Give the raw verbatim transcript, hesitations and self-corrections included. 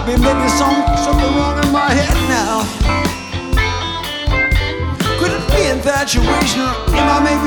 might be making some, something wrong in my head now. Could it be infatuation, or am I making